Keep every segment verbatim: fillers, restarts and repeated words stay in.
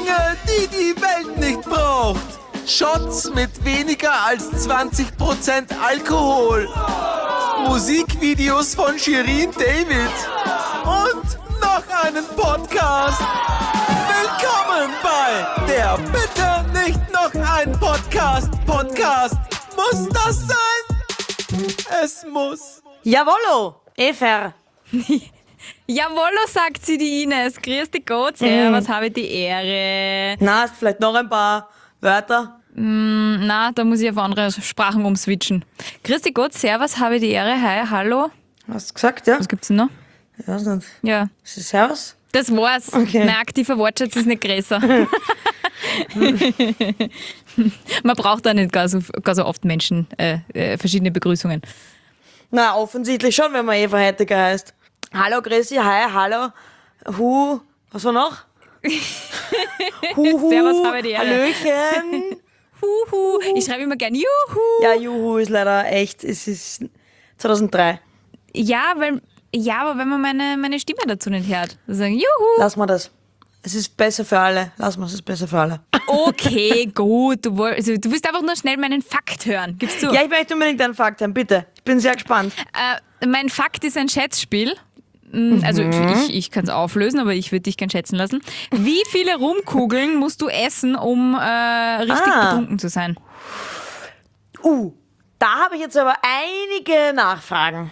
Dinge, die die Welt nicht braucht. Shots mit weniger als zwanzig Prozent Alkohol. Musikvideos von Shirin David. Und noch einen Podcast. Willkommen bei der Bitte nicht noch ein Podcast. Podcast. Muss das sein? Es muss. Jawollo, Efer. Jawollo, sagt sie die Ines. Grüß dich Gott, mm. Was habe ich die Ehre. Na, vielleicht noch ein paar Wörter? Mm, na, da muss ich auf andere Sprachen umswitchen. Grüß dich Gott, Servus, habe ich die Ehre. Hi, hallo. Hast du gesagt, ja? Was gibt's denn noch? Ich weiß nicht. Ja. Ist das Servus? Das war's. Okay. Mein aktiver Wortschatz ist nicht größer. Man braucht da nicht gar so, gar so oft Menschen, äh, äh, verschiedene Begrüßungen. Na, offensichtlich schon, wenn man Eva Heitiger heißt. Hallo, Chrissy, hi, hallo. Hu, was war noch? Huhu, Servus, habe die Ehre. Hallöchen. Huhu. Ich schreibe immer gern Juhu. Ja, Juhu ist leider echt, es ist zweitausenddrei. Ja, weil, ja, aber wenn man meine, meine Stimme dazu nicht hört, dann sagen Juhu. Lass mal das. Es ist besser für alle. Lass mal, es ist besser für alle. Okay, gut. Du, woll, also, du willst einfach nur schnell meinen Fakt hören. Gibst du? Ja, ich möchte unbedingt einen Fakt haben, bitte. Ich bin sehr gespannt. Äh, mein Fakt ist ein Schätzspiel. Also ich, ich kann es auflösen, aber ich würde dich gern schätzen lassen. Wie viele Rumkugeln musst du essen, um äh, richtig Ah. betrunken zu sein? Uh, da habe ich jetzt aber einige Nachfragen.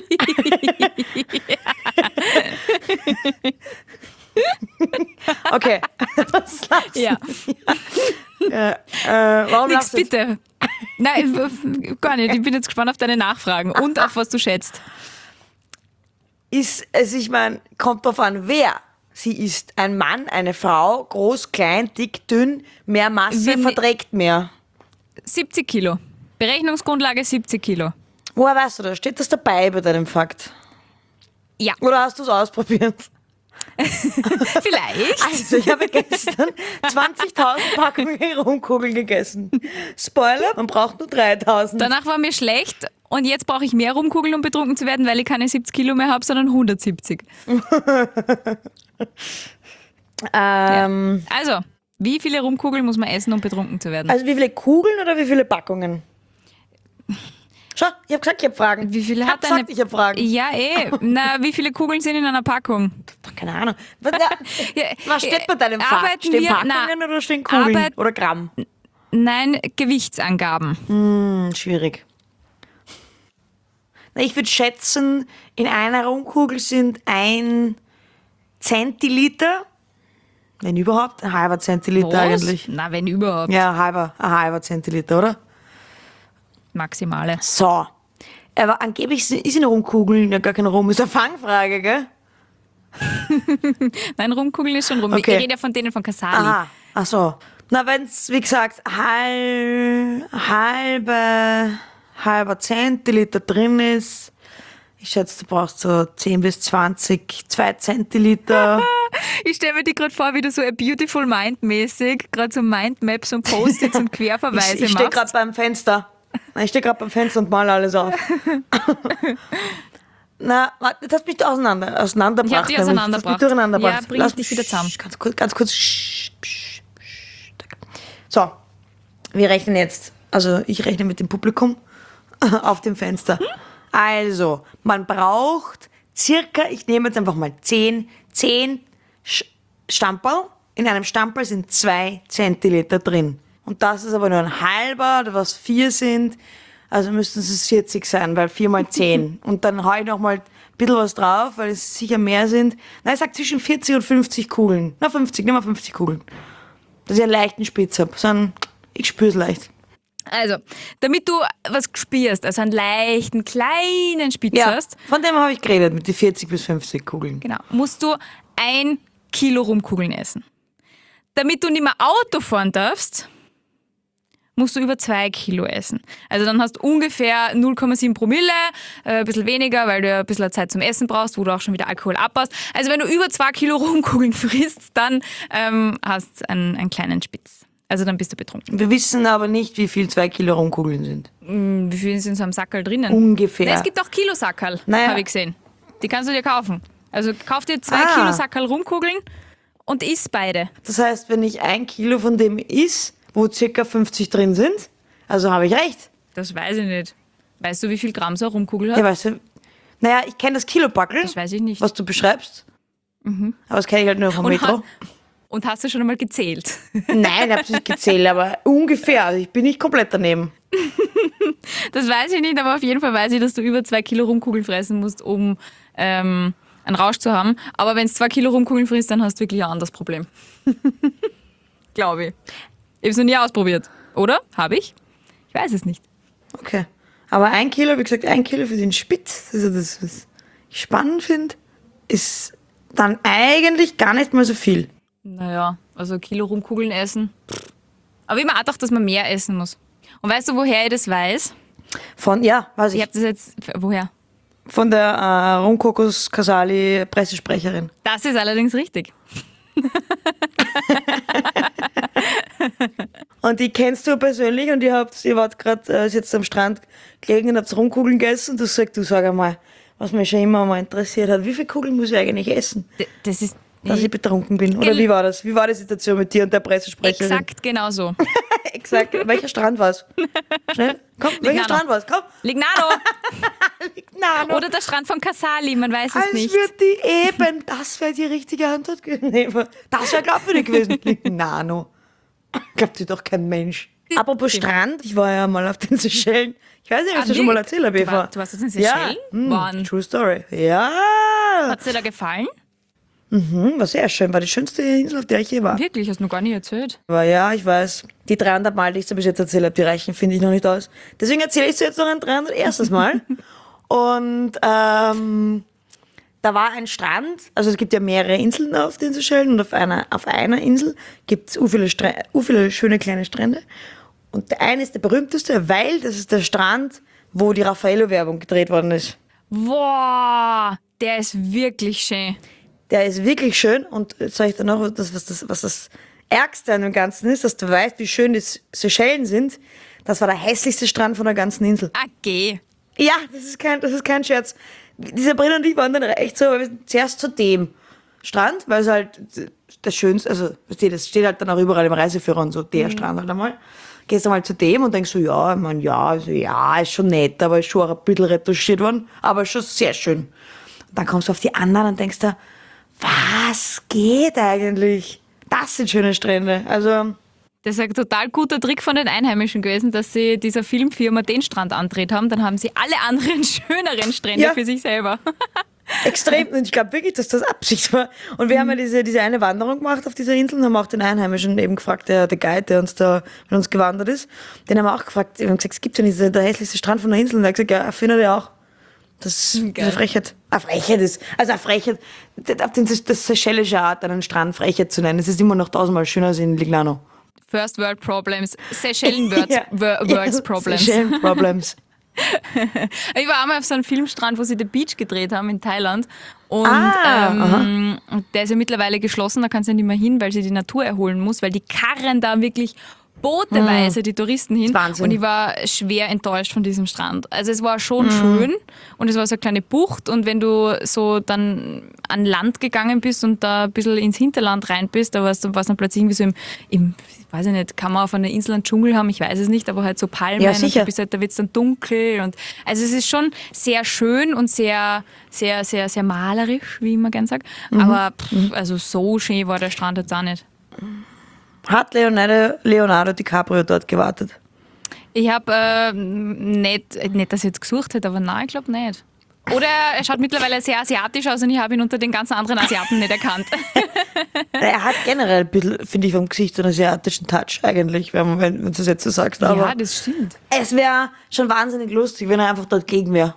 Okay. Was lachst du? Ja, Äh, äh, warum nix lachst du jetzt? bitte. Nein, gar nicht. Ich bin jetzt gespannt auf deine Nachfragen und auf was du schätzt. Ist es, ich meine, kommt drauf an, wer sie ist. Ein Mann, eine Frau, groß, klein, dick, dünn, mehr Masse, Wie- verträgt mehr. siebzig Kilo. Berechnungsgrundlage siebzig Kilo. Woher weißt du das? Steht das dabei bei deinem Fakt? Ja, Oder hast du es ausprobiert? vielleicht. Also, ich habe gestern zwanzigtausend Packungen Rumkugeln gegessen. Spoiler, man braucht nur dreitausend. Danach war mir schlecht und jetzt brauche ich mehr Rumkugeln, um betrunken zu werden, weil ich keine siebzig Kilo mehr habe, sondern hundertsiebzig. Ähm, Also, wie viele Rumkugeln muss man essen, um betrunken zu werden? Also wie viele Kugeln oder wie viele Packungen? Schau, ich habe gesagt, ich habe Fragen. Wie viele ich habe hat gesagt, eine- ich habe Fragen. Ja, eh. Na, wie viele Kugeln sind in einer Packung? Keine Ahnung. Was, na, Ja, was steht bei deinem Fakt? arbeiten Stehen wir- Packungen na, oder stehen Kugeln? arbeit- Oder Gramm? Nein, Gewichtsangaben. Hm, schwierig. Na, ich würde schätzen, in einer Rumkugel sind ein Zentiliter, wenn überhaupt, ein halber Zentiliter Was? eigentlich. Na, wenn überhaupt. Ja, ein halber, ein halber Zentiliter, oder? Maximale. So. Aber angeblich ist in Rumkugeln ja gar kein Rum. Ist eine Fangfrage, gell? Nein, Rumkugeln ist schon rum. Okay. Ich rede ja von denen von Casali. Aha, ach so. Na, wenn's, wie gesagt, halb, halbe, halber Zentiliter drin ist, ich schätze, du brauchst so zehn bis zwanzig, zwei Zentiliter. Ich stelle mir dir gerade vor, wie du so a beautiful mind mäßig gerade so Mindmaps und Post-its und Querverweise Ich, ich stehe machst. gerade beim Fenster. Nein, Ich stehe gerade beim Fenster und male alles auf. Na, warte, jetzt hast du mich auseinander, auseinandergebracht. Ich hab dich nämlich. auseinandergebracht. Du hast mich durcheinander Ja, gebracht. bring Lass dich mich wieder zusammen. Ganz kurz, ganz kurz. Sch- sch- sch- So, wir rechnen jetzt. Also ich rechne mit dem Publikum auf dem Fenster. Also, man braucht circa, ich nehme jetzt einfach mal zehn, zehn Sch- Stamperl. In einem Stamperl sind zwei Zentiliter drin. Und das ist aber nur ein halber, oder was vier sind. Also müssten es vierzig sein, weil vier mal zehn. Und dann hau ich noch mal ein bisschen was drauf, weil es sicher mehr sind. Nein, ich sag zwischen vierzig und fünfzig Kugeln. Na, fünfzig, nimm mal fünfzig Kugeln. Dass ich einen leichten Spitz habe. So ein, ich spür's leicht. Also, damit du was spürst, also einen leichten, kleinen Spitz Ja, hast, von dem habe ich geredet, mit den vierzig bis fünfzig Kugeln. genau, musst du ein Kilo Rumkugeln essen. Damit du nicht mehr Auto fahren darfst, musst du über zwei Kilo essen. Also dann hast du ungefähr null Komma sieben Promille, äh, ein bisschen weniger, weil du ja ein bisschen Zeit zum Essen brauchst, wo du auch schon wieder Alkohol abbaust. Also wenn du über zwei Kilo Rumkugeln frisst, dann ähm, hast du einen, einen kleinen Spitz. Also dann bist du betrunken. Wir wissen aber nicht, wie viel zwei Kilo Rumkugeln sind. Hm, wie viel sind so am Sackerl drinnen? Ungefähr. Na, es gibt auch Kilosackerl, Naja. habe ich gesehen. Die kannst du dir kaufen. Also kauf dir zwei Ah. Kilo Sackerl Rumkugeln und isst beide. Das heißt, wenn ich ein Kilo von dem is, wo circa fünfzig drin sind, also habe ich recht. Das weiß ich nicht. Weißt du, wie viel Gramm so eine Rumkugel hat? Ja, weißt du, naja, ich kenne das Kilopackel, Das weiß ich nicht. was du beschreibst. Aber das kenne ich halt nur vom Und Metro. ha- Und hast du schon einmal gezählt? Nein, ich habe es nicht gezählt, aber ungefähr. Also ich bin nicht komplett daneben. Das weiß ich nicht, aber auf jeden Fall weiß ich, dass du über zwei Kilo Rumkugeln fressen musst, um ähm, einen Rausch zu haben. Aber wenn du zwei Kilo Rumkugeln frisst, dann hast du wirklich ein anderes Problem. Glaube ich. Ich habe es noch nie ausprobiert. Oder? Habe ich? Ich weiß es nicht. Okay. Aber ein Kilo, wie gesagt, ein Kilo für den Spitz, also das, was ich spannend finde, ist dann eigentlich gar nicht mal so viel. Naja, also ein Kilo Rumkugeln essen. Aber ich habe mir auch gedacht, dass man mehr essen muss. Und weißt du, woher ich das weiß? Von, ja, weiß Ich ich, habe das jetzt... Woher? von der äh, Rumkokos Kasali Pressesprecherin. Das ist allerdings richtig. Und die kennst du persönlich und ihr habt, ihr wart gerade äh, jetzt am Strand gelegen und habt Rumkugeln gegessen und du sagst, du sag einmal, was mich schon immer mal interessiert hat, wie viele Kugeln muss ich eigentlich essen, D- Das ist... dass ich betrunken bin? Oder Gel- wie war das? Wie war die Situation mit dir und der Pressesprecherin? Exakt genau so. Exakt. Welcher Strand war's? Schnell, komm, welcher Lignano. Strand war's? Komm. Lignano! Lignano. Oder der Strand von Casali, man weiß es Als nicht. wird die eben, das wäre die richtige Antwort gewesen. Nee, das wäre glaubwürdig gewesen. Lignano. Glaubt sie doch kein Mensch. Apropos Strand, ich war ja mal auf den Seychellen. Ich weiß nicht, ob ich Ah, das schon mal wirklich? erzählt habe, Du Eva. war- du warst auf den Seychellen? Ja, hm, Wann? True Story. Ja. Hat es dir da gefallen? Hm, war sehr schön. War die schönste Insel, auf der ich je war. Wirklich, hast du noch gar nicht erzählt. Aber ja, ich weiß. Die dreihundert Mal, die ich dir bis jetzt erzählt habe, die reichen, finde ich noch nicht aus. Deswegen erzähle ich dir jetzt noch ein dreihunderterstes Mal. Und ähm, da war ein Strand, also es gibt ja mehrere Inseln auf den Seychellen und auf einer, auf einer Insel gibt es viele, Stre- u viele schöne kleine Strände. Und der eine ist der berühmteste, weil das ist der Strand, wo die Raffaello-Werbung gedreht worden ist. Boah, der ist wirklich schön. Der ist wirklich schön und jetzt sage ich dir noch, das, was, das, was das Ärgste an dem Ganzen ist, dass du weißt, wie schön die Seychellen sind. Das war der hässlichste Strand von der ganzen Insel. Ah, geh. Ja, das ist kein, das ist kein Scherz. Die Sabrina und ich waren dann echt so, wir sind zuerst zu dem Strand, weil es halt das Schönste, also weißt du, das steht halt dann auch überall im Reiseführer und so, der Strand halt einmal. Gehst du mal zu dem und denkst so, ja, ich mein, ja, also, ja, ist schon nett, aber ist schon ein bisschen retuschiert worden, aber ist schon sehr schön. Und dann kommst du auf die anderen und denkst da, was geht eigentlich? Das sind schöne Strände. Also, Das ist ein total guter Trick von den Einheimischen gewesen, dass sie dieser Filmfirma den Strand andreht haben. Dann haben sie alle anderen schöneren Strände Ja. für sich selber. extrem. Und ich glaube wirklich, dass das Absicht war. Und wir haben ja diese, diese eine Wanderung gemacht auf dieser Insel und haben auch den Einheimischen eben gefragt, der, der Guide, der uns da mit uns gewandert ist, den haben wir auch gefragt, wir haben gesagt, es gibt ja nicht, der hässlichste Strand von der Insel. Und er hat gesagt, ja, findet er auch. Das ist eine Frechheit. Eine Frechheit ist, also eine Frechheit, auf den, das seychellische Art, einen Strand Frechheit zu nennen, das ist immer noch tausendmal schöner als in Lignano. First World Problems, Seychellen Words, Ja. Wor- Words Problems. Seychellen Problems. Ich war einmal auf so einem Filmstrand, wo sie The Beach gedreht haben in Thailand. Und Ah, ähm, der ist ja mittlerweile geschlossen, da kannst du ja nicht mehr hin, weil sie die Natur erholen muss, weil die karren da wirklich booteweise die Touristen hin. Wahnsinn. Und ich war schwer enttäuscht von diesem Strand. Also es war schon schön und es war so eine kleine Bucht und wenn du so dann an Land gegangen bist und da ein bisschen ins Hinterland rein bist, da warst du warst dann plötzlich irgendwie so im, im weiß ich nicht, kann man auf einer Insel einen Dschungel haben, ich weiß es nicht, aber halt so Palmen Ja, und sicher. du bist halt, da wird es dann dunkel und also es ist schon sehr schön und sehr, sehr, sehr, sehr malerisch, wie ich immer gern sage. Aber pff, also so schön war der Strand jetzt auch nicht. Hat Leonardo, Leonardo DiCaprio dort gewartet? Ich habe äh, nicht, nicht, dass ich jetzt gesucht hätte, aber nein, ich glaube nicht. Oder er schaut mittlerweile sehr asiatisch aus und ich habe ihn unter den ganzen anderen Asiaten nicht erkannt. Er hat generell ein bisschen, finde ich, vom Gesicht einen asiatischen Touch eigentlich, wenn, man, wenn, wenn du das jetzt so sagst. Aber Ja, das stimmt. es wäre schon wahnsinnig lustig, wenn er einfach dort gegen wäre.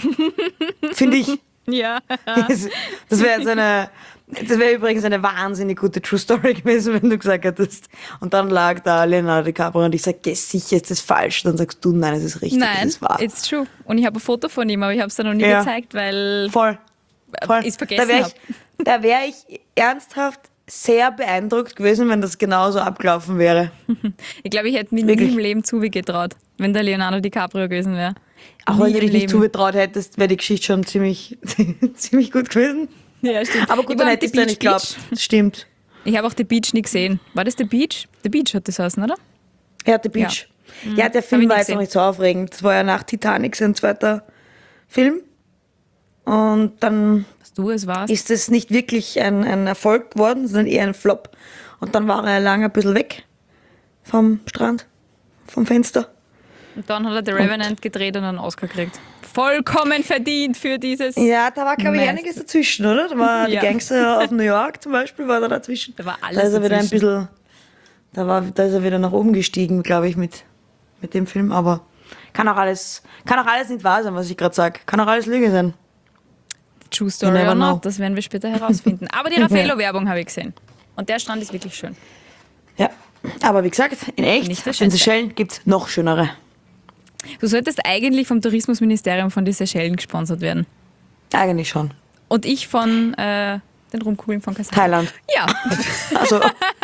Finde ich. Ja. Das, das wäre so eine. Das wäre übrigens eine wahnsinnig gute True Story gewesen, wenn du gesagt hättest. Und dann lag da Leonardo DiCaprio und ich sag, ja, sicher ist das falsch. Dann sagst du, nein, es ist richtig, es Nein, ist wahr. it's true. Und ich habe ein Foto von ihm, aber ich habe es dann noch nie Ja. gezeigt, weil Voll. Voll. ich es vergessen Da wäre habe. ich, da wär ich ernsthaft sehr beeindruckt gewesen, wenn das genauso abgelaufen wäre. Ich glaube, ich hätte mich Wirklich? nie im Leben zugetraut, wenn der Leonardo DiCaprio gewesen wäre. Auch Nie wenn du im dich nicht Leben. zugetraut hättest, wäre die Geschichte schon ziemlich, ziemlich gut gewesen. Ja, stimmt. Aber Ich gut, war dann am The hättest du ja Beach nicht geglaubt. Das stimmt. Ich habe auch The Beach nie gesehen. War das The Beach? The Beach hat das heißen, oder? Ja, The Beach. Ja, der Hab Film ich war nie jetzt noch gesehen. nicht so aufregend. Das war ja nach Titanic sein zweiter Film. Und dann Dass du es warst. ist es nicht wirklich ein, ein Erfolg geworden, sondern eher ein Flop. Und dann war er lange ein bisschen weg vom Strand, vom Fenster. Und dann hat er The Revenant gedreht und einen Oscar gekriegt. Vollkommen verdient für dieses... Ja, da war, glaube ich, Meister. einiges dazwischen, oder? Da war Ja. die Gangster auf New York zum Beispiel, war da dazwischen. Da war alles Da ist er wieder ein dazwischen. bisschen, da, war, da ist er wieder nach oben gestiegen, glaube ich, mit, mit dem Film. Aber kann auch alles, kann auch alles nicht wahr sein, was ich gerade sage. Kann auch alles Lüge sein. True Story never or know. not, das werden wir später herausfinden. Aber die Raffaello-Werbung habe ich gesehen. Und der Strand ist wirklich schön. Ja, aber wie gesagt, in echt, Nicht der auf den schönste. Seychellen gibt es noch schönere. Du solltest eigentlich vom Tourismusministerium von den Seychellen gesponsert werden. Eigentlich schon. Und ich von äh, den Rumkugeln von Kasan. Thailand. Ja. Also,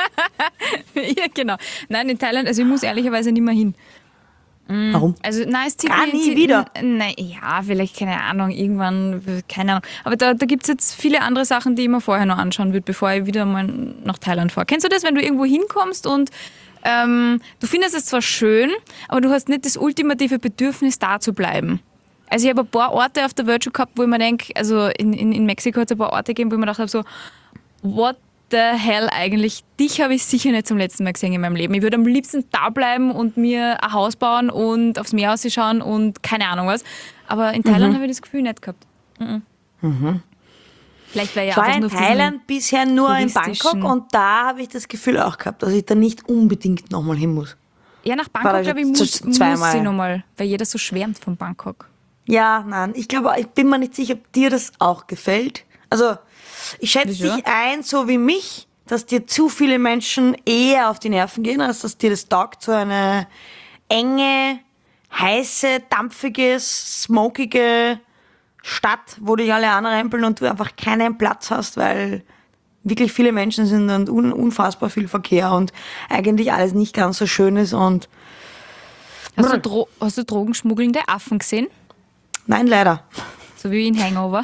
Ja, genau. Nein, in Thailand, also ich muss ehrlicherweise nicht mehr hin. warum? Also, nein, es zieht Gar mich- nie zieht- wieder? Nein, ja, vielleicht, keine Ahnung, irgendwann, keine Ahnung. Aber da, da gibt es jetzt viele andere Sachen, die ich mir vorher noch anschauen würde, bevor ich wieder mal nach Thailand fahre. Kennst du das, wenn du irgendwo hinkommst und ähm, du findest es zwar schön, aber du hast nicht das ultimative Bedürfnis, da zu bleiben? Also ich habe ein paar Orte auf der Welt schon gehabt, wo ich mir denke, also in, in, in Mexiko hat es ein paar Orte gegeben, wo ich mir gedacht habe, so, what the hell eigentlich, dich habe ich sicher nicht zum letzten Mal gesehen in meinem Leben. Ich würde am liebsten da bleiben und mir ein Haus bauen und aufs Meer ausschauen und keine Ahnung was. Aber in Thailand habe ich das Gefühl nicht gehabt. Mhm. Vielleicht wäre ja ich war einfach in nur auf diesen- Thailand bisher nur in touristischen- Bangkok und da habe ich das Gefühl auch gehabt, dass ich da nicht unbedingt nochmal hin muss. Ja, nach War Bangkok, da glaube ich, jetzt muss, zu- muss zweimal. ich nochmal, weil jeder so schwärmt von Bangkok. Ja, nein, ich glaube, ich bin mir nicht sicher, ob dir das auch gefällt. Also, ich schätze Wieso? dich ein, so wie mich, dass dir zu viele Menschen eher auf die Nerven gehen, als dass dir das taugt, so eine enge, heiße, dampfige, smokige Stadt, wo dich alle anrempeln und du einfach keinen Platz hast, weil wirklich viele Menschen sind und un unfassbar viel Verkehr und eigentlich alles nicht ganz so schön ist und Hast du, Dro hast du drogenschmuggelnde Affen gesehen? nein, leider. So wie in Hangover.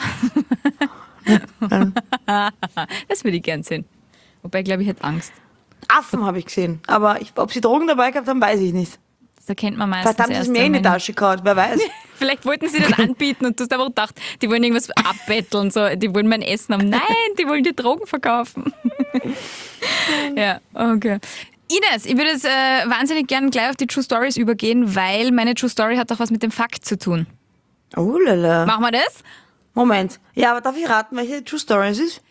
Das würde ich gern sehen. Wobei, glaube ich, hätte Angst. Affen habe ich gesehen, aber ich, ob sie Drogen dabei gehabt haben, weiß ich nicht. Das erkennt man meistens Vielleicht haben sie es erst, mir eh in die wenn- Tasche gehauen, wer weiß. Vielleicht wollten sie das anbieten und du hast einfach gedacht, die wollen irgendwas abbetteln, so, die wollen mein Essen haben. Nein, die wollen die Drogen verkaufen. Ja, okay. Ines, ich würde jetzt äh, wahnsinnig gern gleich auf die True Stories übergehen, weil meine True Story hat auch was mit dem Fakt zu tun. Oh lala. Machen wir das? Moment. Ja, aber darf ich raten, welche True Story es ist?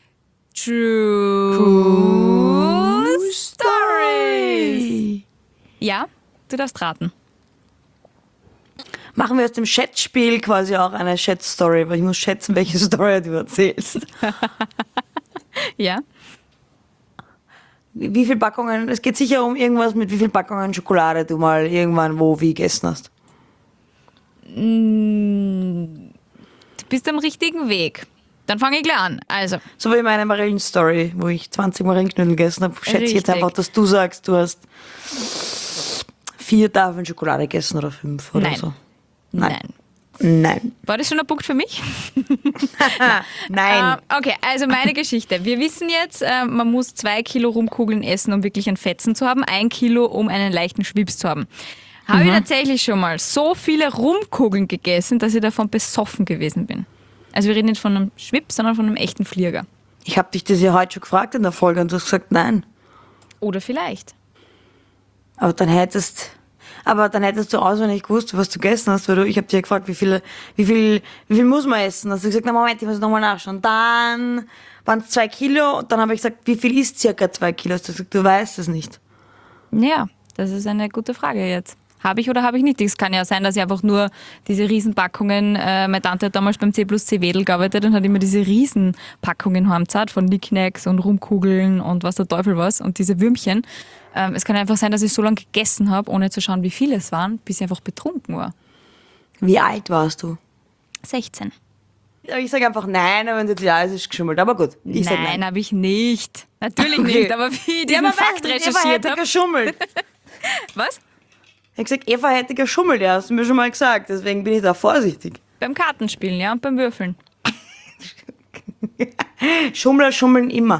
True Stories. Ja, du darfst raten. Machen wir aus dem Schätzspiel quasi auch eine Schätzstory, weil ich muss schätzen, welche Story du erzählst. Ja. Wie wie viele Packungen, es geht sicher um irgendwas mit wie viel Packungen Schokolade du mal irgendwann wo wie gegessen hast. Du bist am richtigen Weg. Dann fange ich gleich an. Also, So wie meine Marillenstory, wo ich zwanzig Marillenknödel gegessen habe, schätze ich jetzt Richtig. einfach, dass du sagst, du hast vier Tafeln Schokolade gegessen oder fünf oder Nein. so. nein. Nein. War das schon ein Punkt für mich? Nein. Ähm, okay, also meine Geschichte. Wir wissen jetzt, äh, man muss zwei Kilo Rumkugeln essen, um wirklich ein Fetzen zu haben, ein Kilo, um einen leichten Schwips zu haben. Habe ich tatsächlich schon mal so viele Rumkugeln gegessen, dass ich davon besoffen gewesen bin. Also wir reden nicht von einem Schwips, sondern von einem echten Flieger. Ich habe dich das ja heute schon gefragt in der Folge und du hast gesagt nein. Oder vielleicht. Aber dann hättest, aber dann hättest du auswendig gewusst, was du gegessen hast, weil du, ich habe dir gefragt, wie viel, wie viel, wie viel muss man essen? Hast du gesagt, na Moment, ich muss nochmal nachschauen. Dann waren es zwei Kilo und dann habe ich gesagt, wie viel ist circa zwei Kilo? Hast du gesagt, du weißt es nicht. Ja, das ist eine gute Frage jetzt. Habe ich oder habe ich nicht? Es kann ja sein, dass ich einfach nur diese Riesenpackungen, äh, meine Tante hat damals beim C plus C Wedel gearbeitet und hat immer diese Riesenpackungen heimgezahlt von Nicknacks und Rumkugeln und was der Teufel was und diese Würmchen. Ähm, es kann einfach sein, dass ich so lange gegessen habe, ohne zu schauen, wie viele es waren, bis ich einfach betrunken war. Wie alt warst du? sechzehn. Ja, ich sage einfach nein, aber wenn du ja, es ist geschummelt. Aber gut, ich sag Nein, nein. habe ich nicht. Natürlich Okay. nicht, aber wie ich diesen man Fakt weiß nicht, Eva recherchiert hätte habe. geschummelt. Was? Ich habe gesagt, Eva hätte geschummelt, ja, hast du mir schon mal gesagt. Deswegen bin ich da vorsichtig. Beim Kartenspielen, ja, und beim Würfeln. Schummler schummeln immer.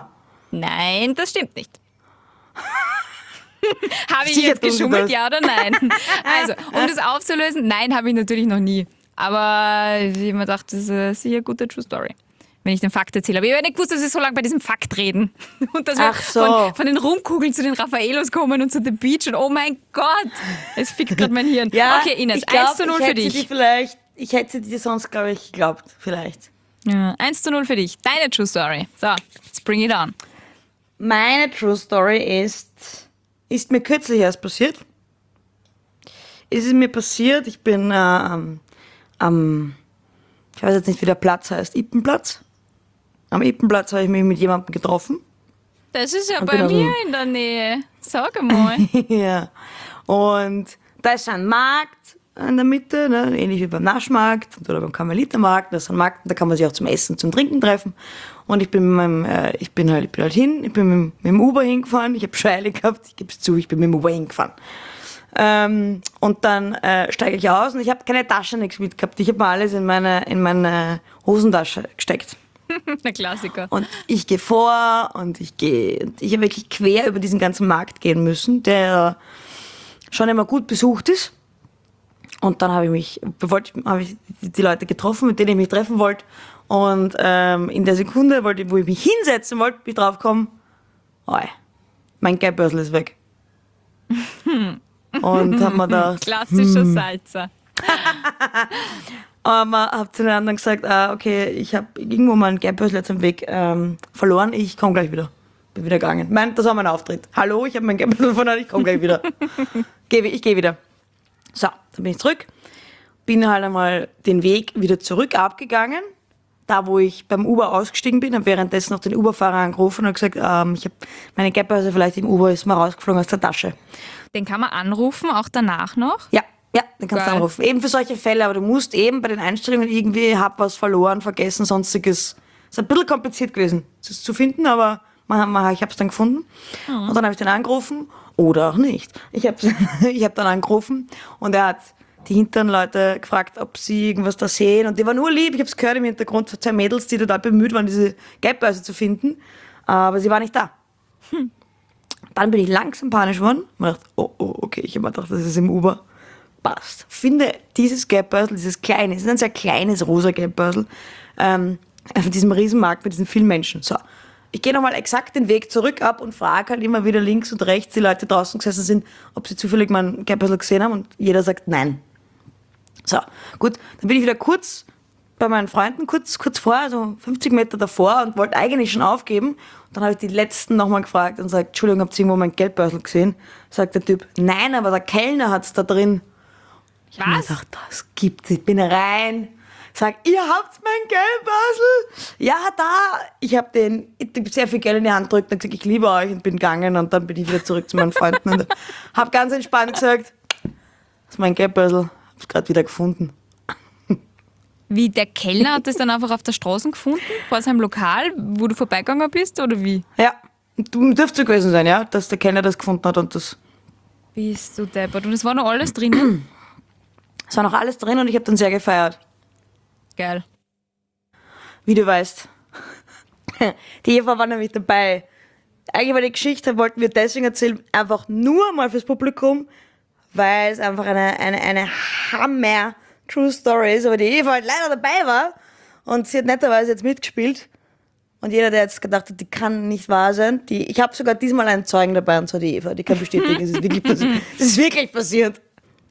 Nein, das stimmt nicht. Habe ich Sicher jetzt tun Sie geschummelt, das. ja oder nein? Also, um das aufzulösen, nein, habe ich natürlich noch nie. Aber ich habe mir gedacht, das ist eine sehr gute True Story. Wenn ich den Fakt erzähle. Aber ich habe nicht gewusst, dass wir so lange bei diesem Fakt reden. Und dass wir Ach so. von, von den Rumkugeln zu den Raffaelos kommen und zu The Beach. Und oh mein Gott, es fickt gerade mein Hirn. Ja, Okay, Ines, ich glaub, eins zu null ich für hätte sie dich. dir vielleicht, ich hätte sie dir sonst, glaube ich, geglaubt. Vielleicht. Ja, eins zu null für dich. Deine True Story. So, let's bring it on. Meine True Story ist, ist mir kürzlich erst passiert. Es ist mir passiert, ich bin äh, am, am, ich weiß jetzt nicht, wie der Platz heißt, Ippenplatz. Am Ippenplatz habe ich mich mit jemandem getroffen. Das ist ja Und bei bin aus mir dem- in der Nähe. Sag einmal. Ja. Und da ist ein Markt in der Mitte, ne? Ähnlich wie beim Naschmarkt oder beim Karmelitermarkt. Das ist ein Markt, da kann man sich auch zum Essen, zum Trinken treffen. Und ich bin mit meinem, äh, ich bin halt, ich bin halt hin, ich bin mit, mit dem Uber hingefahren. Ich habe Scheile gehabt, ich gebe es zu, ich bin mit dem Uber hingefahren. Ähm, und dann äh, steige ich aus und ich habe keine Tasche, nichts mitgehabt. Ich habe mir alles in meine, in meine Hosentasche gesteckt. Der Klassiker. Und ich gehe vor und ich gehe, und ich habe wirklich quer über diesen ganzen Markt gehen müssen, der schon immer gut besucht ist. Und dann habe ich mich, wollte, habe ich die Leute getroffen, mit denen ich mich treffen wollte. Und ähm, in der Sekunde, wollte, wo ich mich hinsetzen wollte, bin ich draufgekommen, oi, mein Geldbörsel ist weg. Und habe mir gedacht, Klassischer Salzer. aber habe zu den anderen gesagt, ah, okay, ich habe irgendwo meinen Geldbörsel jetzt am Weg ähm, verloren, ich komme gleich wieder. Bin wieder gegangen. Mein, das war mein Auftritt. Hallo, ich habe meinen Geldbörsel verloren, ich komme gleich wieder. Geh, ich gehe wieder. So, dann bin ich zurück. Bin halt einmal den Weg wieder zurück abgegangen. Da, wo ich beim Uber ausgestiegen bin, habe währenddessen noch den Uberfahrer angerufen und gesagt, ähm, ich habe meine Geldbörse vielleicht im Uber, ist mal rausgeflogen aus der Tasche. Den kann man anrufen, auch danach noch. Ja, ja, den kannst du Geil. anrufen. Eben für solche Fälle, aber du musst eben bei den Einstellungen irgendwie, hab was verloren, vergessen, sonstiges. Ist ein bisschen kompliziert gewesen, das zu finden, aber man, man, ich habe es dann gefunden. Und dann habe ich den angerufen oder auch nicht. Ich habe ich hab dann angerufen und er hat die hinteren Leute gefragt, ob sie irgendwas da sehen. Und die waren nur lieb. Ich habe es gehört im Hintergrund von zwei Mädels, die total bemüht waren, diese Geldbörse zu finden. Aber sie war nicht da. Hm. Dann bin ich langsam panisch geworden. Und dachte, oh, oh, okay, ich habe mir gedacht, das ist im Uber. Passt. Finde dieses Geldbörsel, dieses kleine, es ist ein sehr kleines rosa Geldbörsel, ähm, auf diesem Riesenmarkt mit diesen vielen Menschen. So. Ich gehe nochmal exakt den Weg zurück ab und frage halt immer wieder links und rechts die Leute draußen gesessen sind, ob sie zufällig meinen Geldbörsel gesehen haben und jeder sagt nein. So, gut, dann bin ich wieder kurz bei meinen Freunden, kurz, kurz vor, also fünfzig Meter davor und wollte eigentlich schon aufgeben. Und dann habe ich die Letzten nochmal gefragt und gesagt, Entschuldigung, habt ihr irgendwo mein Geldbörsel gesehen? Sagt der Typ, nein, aber der Kellner hat es da drin. Ich habe mir Was? gedacht, das gibt's nicht. Bin rein, sag, ihr habt mein Geldbörsel? Ja, da. Ich habe den, ich hab sehr viel Geld in die Hand gedrückt und gesagt, ich liebe euch und bin gegangen und dann bin ich wieder zurück zu meinen Freunden und habe ganz entspannt gesagt, das ist mein Geldbörsel, hab's gerade wieder gefunden. Wie, der Kellner hat es dann einfach auf der Straße gefunden, vor seinem Lokal, wo du vorbeigegangen bist, oder wie? Ja, du dürfte so gewesen sein, ja, dass der Kellner das gefunden hat und das, Bist du deppert. Und es war noch alles drinnen? es war noch alles drin und ich habe dann sehr gefeiert. Geil. Wie du weißt. Die Eva war nämlich dabei. Eigentlich war die Geschichte, wollten wir deswegen erzählen, einfach nur mal fürs Publikum, weil es einfach eine, eine, eine Hammer True Story ist, aber die Eva halt leider dabei war und sie hat netterweise jetzt mitgespielt. Und jeder, der jetzt gedacht hat, die kann nicht wahr sein, die, ich habe sogar diesmal einen Zeugen dabei und zwar die Eva, die kann bestätigen, es ist wirklich passiert. Es ist wirklich passiert.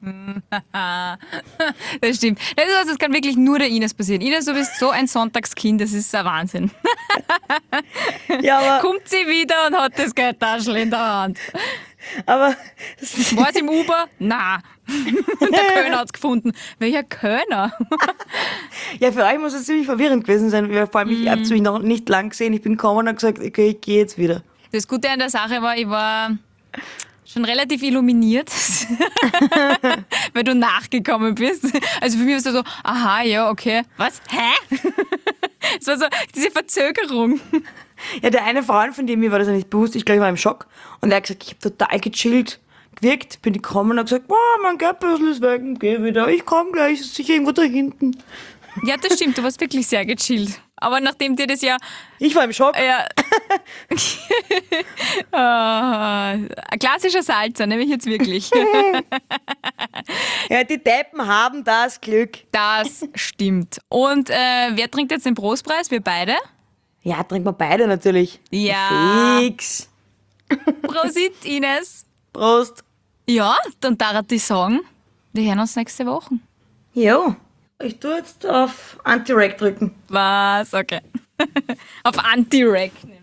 Das stimmt. Das ist was, das kann wirklich nur der Ines passieren. Ines, du bist so ein Sonntagskind, das ist ein Wahnsinn. Ja, aber, Kommt sie wieder und hat das Geldtaschel in der Hand. aber das ist, War es im Uber? Na. Der Kölner hat es gefunden. Welcher Kölner? ja, für euch muss es ziemlich verwirrend gewesen sein, weil vor allem ich habe mich noch nicht lang gesehen, ich bin gekommen und habe gesagt, okay, ich gehe jetzt wieder. Das Gute an der Sache war, ich war schon relativ illuminiert, weil du nachgekommen bist. Also für mich war es so, aha, ja, okay. Was? Hä? Es war so diese Verzögerung. Ja, der eine Freund, von dem mir war das ja nicht bewusst, ich glaube, ich war im Schock. Und er hat gesagt, ich habe total gechillt gewirkt, bin ich gekommen und habe gesagt, oh, mein Geldbörsel ist weg, geh wieder, ich komme gleich, ist sicher irgendwo da hinten. Ja, das stimmt, du warst wirklich sehr gechillt. Aber nachdem dir das ja... Ich war im Schock. ja Ah, ein klassischer Salzer, nämlich jetzt wirklich. Ja, die Deppen haben das Glück. Das stimmt. Und äh, wer trinkt jetzt den Prostpreis? Wir beide? Ja, trinken wir beide natürlich. Ja. Fix. Prosit, Ines. Prost. Ja, dann darf ich sagen, wir hören uns nächste Woche. Jo, ich tue jetzt auf Anti-Rack drücken. Was? Okay. Auf Anti-Rack.